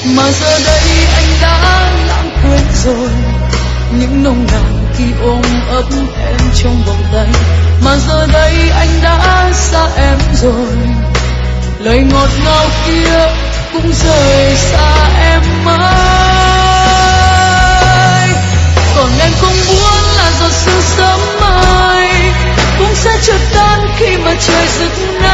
Mà giờ đây anh đã lãng quên rồi những nồng nàn khi ôm ấp em trong vòng tay. Mà giờ đây anh đã xa em rồi, lời ngọt ngào kia cũng rời xa em mãi. Còn em không muốn là giọt sương sớm mai cũng sẽ chợt tan khi mà trời rực nắng.